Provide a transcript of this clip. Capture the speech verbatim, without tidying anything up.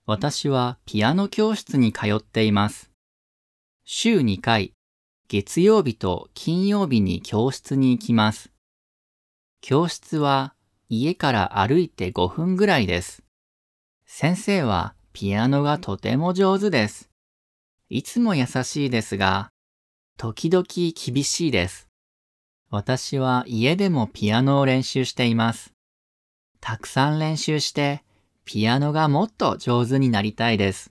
私はピアノ教室に通っています。週にかい、月曜日と金曜日に教室に行きます。教室は家から歩いてごふんぐらいです。先生はピアノがとても上手です。いつも優しいですが、時々厳しいです。私は家でもピアノを練習しています。たくさん練習して、ピアノがもっと上手になりたいです。